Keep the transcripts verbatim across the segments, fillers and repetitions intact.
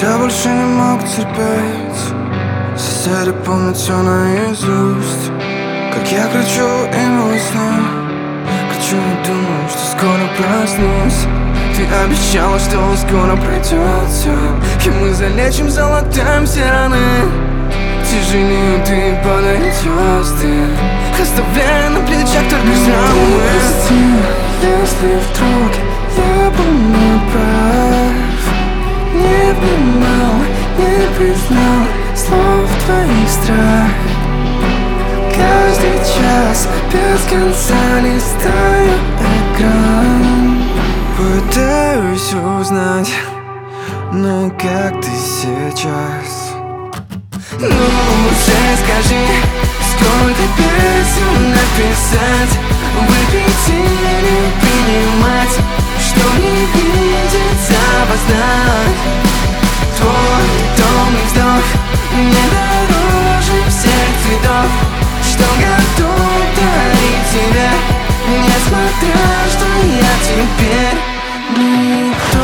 Я больше не мог терпеть. Соседи помнят все наизусть. Как я кричу имя во сне, кричу и думаю, что скоро проснусь. Ты обещала, что скоро пройдет все, и мы залечим, залатаем все раны. Тяжелее ты падают звезды, оставляя на плечах только самые. Прости, если вдруг я был неправ, не внимал, не признал слов твоих страх. Каждый час без конца листаю экран, пытаюсь узнать, ну как ты сейчас. Ну уже скажи, сколько песен написать, выпить или принимать, что не видится во снах. Твой томный вздох мне дороже всех цветов, что готов дарить тебе, несмотря что я теперь никто.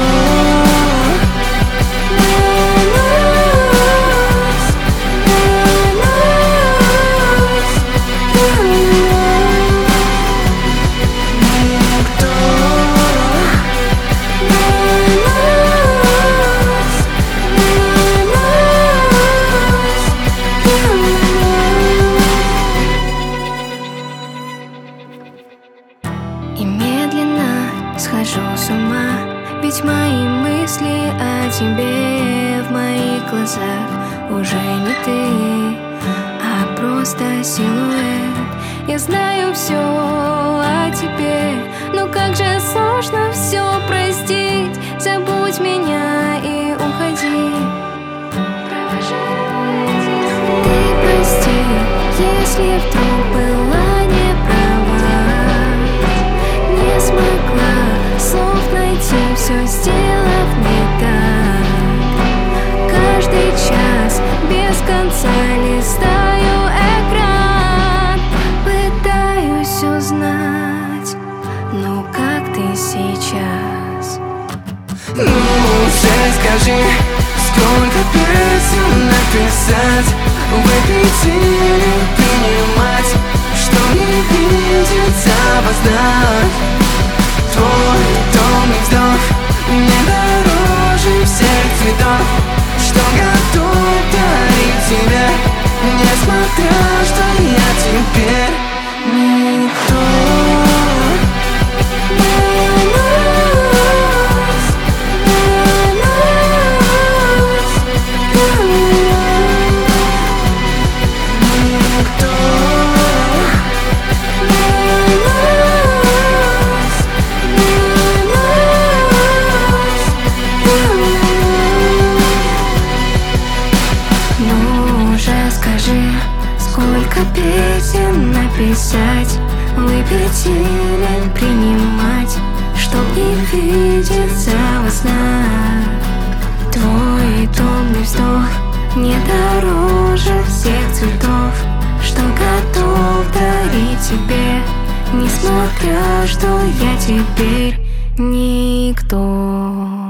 И медленно схожу с ума, ведь мои мысли о тебе в моих глазах уже не ты, а просто силуэт. Я знаю все о тебе, но как же сложно все простить. Забудь меня и уходи. Ты прости, если вдруг была не права, не смогла слов найти, все сделав не так. Каждый час без конца листаю экран, пытаюсь узнать, ну как ты сейчас. Ну уже скажи, сколько песен написать, выпить или принимать, что не видится во снах. Твой томный вздох мне дороже всех цветов, что готов дарить тебе, несмотря что я теперь никто. Сколько песен написать, выпить или принимать, что и видится во снах. Твой томный вздох не дороже всех цветов, что готов дарить тебе, несмотря что я теперь никто.